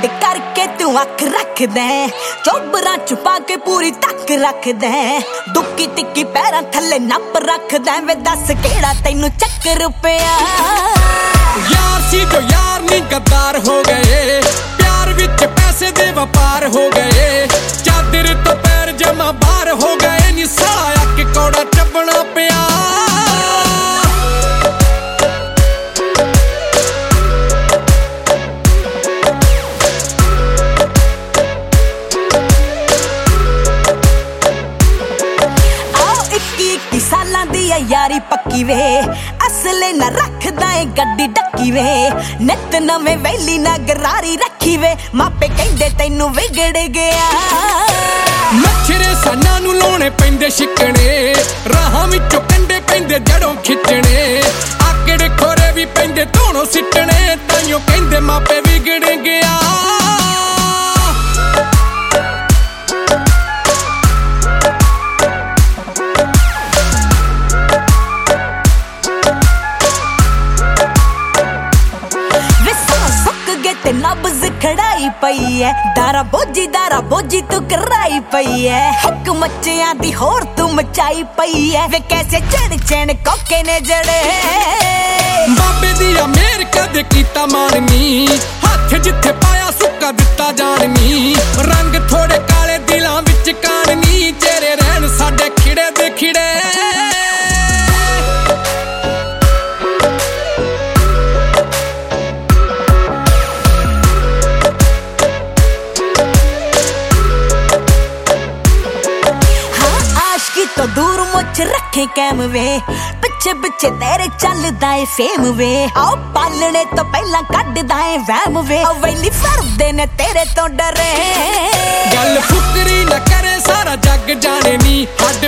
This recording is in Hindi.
ਸਾਡੇ ਕਰਕੇ ਤੂੰ ਅੱਖ ਰੱਖਦਾ ਚੋਬਰਾਂ ਛੁਪਾ ਕੇ ਪੂਰੀ ਤੱਕ ਰੱਖਦਾ ਦੁੱਕੀ ਟਿੱਕੀ ਪੈਰਾਂ ਥੱਲੇ ਨੱਪ ਰੱਖਦਾ ਵੇ ਦੱਸ ਕਿਹੜਾ ਤੈਨੂੰ ਚੱਕਰ ਪਿਆ यार सी जो यार नहीं गद्दार हो गए प्यार विच पैसे दे व्यापार हो गए चादर तो पैर जमा बाहर हो गए नी साला के कौड़ा चबना पिया सालां दी यारी पक्की वे असले ना रखदा ए गड्डी डक्की वे नित नवें वैली ना गरारी रखी वे मापे कहंदे तैनू विगड़ गया मच्छरे साना नू लाउणे पैंदे शिकणे राहां विचों कंडे पैंदे जड़ों खिचणे आकड़े खोरे भी पैंदे धोणों सिटणे ताइयों कहंदे मापे विगड़ गया ते नब्ज खड़ाई पई है दारा बोझी तू कराई पई है हक मच्चियां दी होर तू मचाई पई है वे कैसे चढ़ कोके ने जड़े बाबे दिया मेर कदे कीता माननी हाथ जिथे पाया सुक्का दिता जाननी रंग थोड़े काले दिलां विच काननी चेहरे रहन साडे खिड़े दे खिड़े तो दूर मुझ रखे कैम वे पिछे पिछे तेरे चलदा है फेम वे आओ पालने तो पहला कड्डदा है वहम वे वैली फरदे ने तेरे तो डरे गल फुकरी न करे सारा जग जाने नी हद